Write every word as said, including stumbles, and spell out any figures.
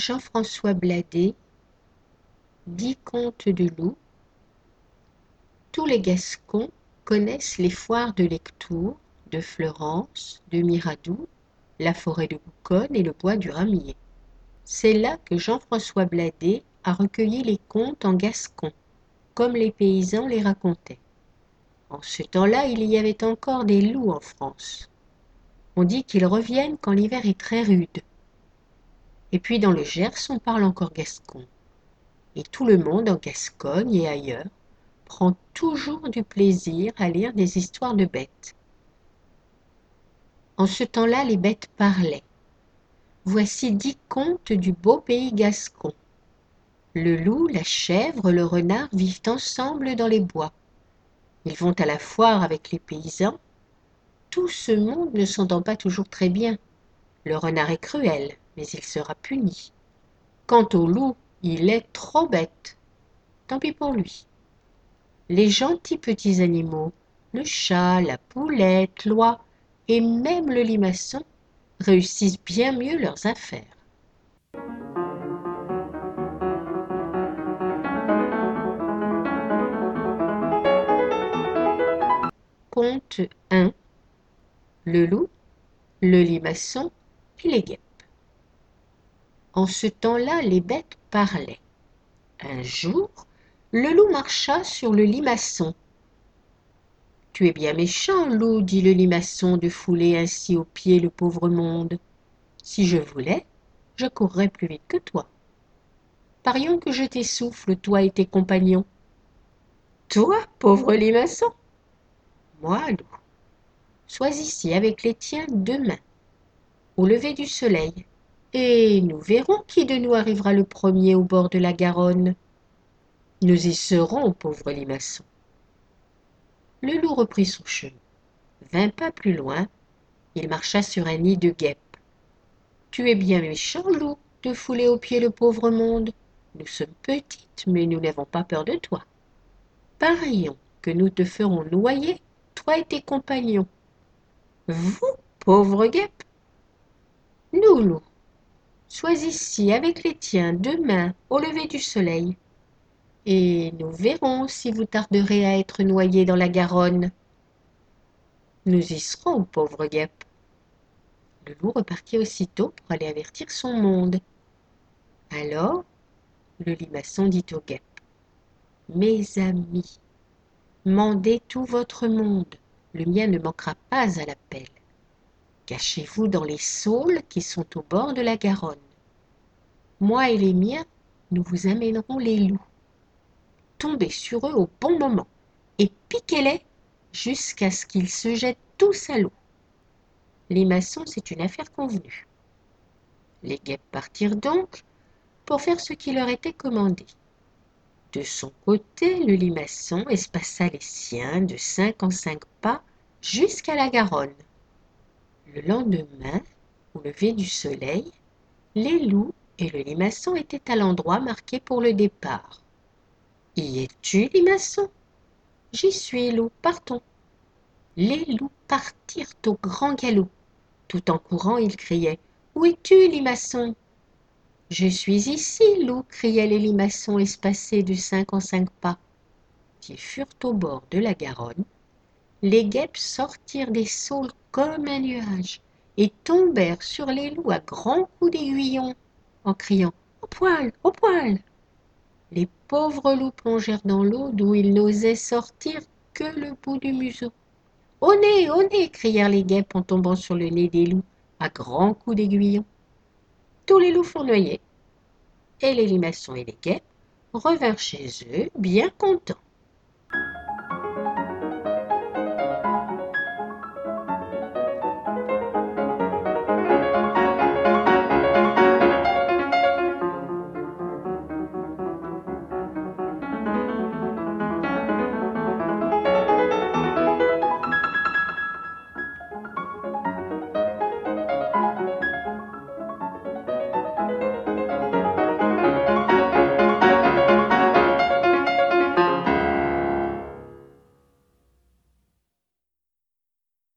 Jean-François Bladet, dix contes de loup. Tous les Gascons connaissent les foires de Lectoure, de Fleurance, de Miradoux, la forêt de Bouconne et le bois du Ramier. C'est là que Jean-François Bladet a recueilli les contes en gascon, comme les paysans les racontaient. En ce temps-là, il y avait encore des loups en France. On dit qu'ils reviennent quand l'hiver est très rude. Et puis dans le Gers, on parle encore gascon. Et tout le monde en Gascogne et ailleurs prend toujours du plaisir à lire des histoires de bêtes. En ce temps-là, les bêtes parlaient. Voici dix contes du beau pays gascon. Le loup, la chèvre, le renard vivent ensemble dans les bois. Ils vont à la foire avec les paysans. Tout ce monde ne s'entend pas toujours très bien. Le renard est cruel, mais il sera puni. Quant au loup, il est trop bête. Tant pis pour lui. Les gentils petits animaux, le chat, la poulette, l'oie et même le limaçon réussissent bien mieux leurs affaires. Conte un. Le loup, le limaçon et les guêpes. En ce temps-là, les bêtes parlaient. Un jour, le loup marcha sur le limaçon. « Tu es bien méchant, loup, dit le limaçon, de fouler ainsi aux pieds le pauvre monde. Si je voulais, je courrais plus vite que toi. Parions que je t'essouffle, toi et tes compagnons. » « Toi, pauvre limaçon ?»« Moi, loup. Sois ici avec les tiens demain, au lever du soleil, et nous verrons qui de nous arrivera le premier au bord de la Garonne. » « Nous y serons, pauvre limaçon. » Le loup reprit son chemin. Vingt pas plus loin, il marcha sur un nid de guêpes. « Tu es bien méchant, loup, de fouler aux pieds le pauvre monde. Nous sommes petites, mais nous n'avons pas peur de toi. Parions que nous te ferons noyer, toi et tes compagnons. »« Vous, pauvre guêpe ?»« Nous, loup. Sois ici avec les tiens demain au lever du soleil, et nous verrons si vous tarderez à être noyés dans la Garonne. » « Nous y serons, pauvre guêpe. » Le loup repartit aussitôt pour aller avertir son monde. Alors, le limaçon dit aux guêpes : « Mes amis, mandez tout votre monde, le mien ne manquera pas à l'appel. Cachez-vous dans les saules qui sont au bord de la Garonne. Moi et les miens, nous vous amènerons les loups. Tombez sur eux au bon moment et piquez-les jusqu'à ce qu'ils se jettent tous à l'eau. Limaçon, c'est une affaire convenue. » Les guêpes partirent donc pour faire ce qui leur était commandé. De son côté, le limaçon espaça les siens de cinq en cinq pas jusqu'à la Garonne. Le lendemain, au lever du soleil, les loups et le limaçon étaient à l'endroit marqué pour le départ. « Y es-tu, limaçon ? » ?»« J'y suis, loup, partons. » Les loups partirent au grand galop. Tout en courant, ils criaient : « Où es-tu, limaçon ? » ?»« Je suis ici, loup, » criaient les limaçons espacés de cinq en cinq pas. Quand ils furent au bord de la Garonne, les guêpes sortirent des saules comme un nuage et tombèrent sur les loups à grands coups d'aiguillon en criant : « Au poil, au poil !» Les pauvres loups plongèrent dans l'eau d'où ils n'osaient sortir que le bout du museau. « Au nez, au nez !» crièrent les guêpes en tombant sur le nez des loups à grands coups d'aiguillon. Tous les loups furent noyés, et les limaçons et les guêpes revinrent chez eux bien contents.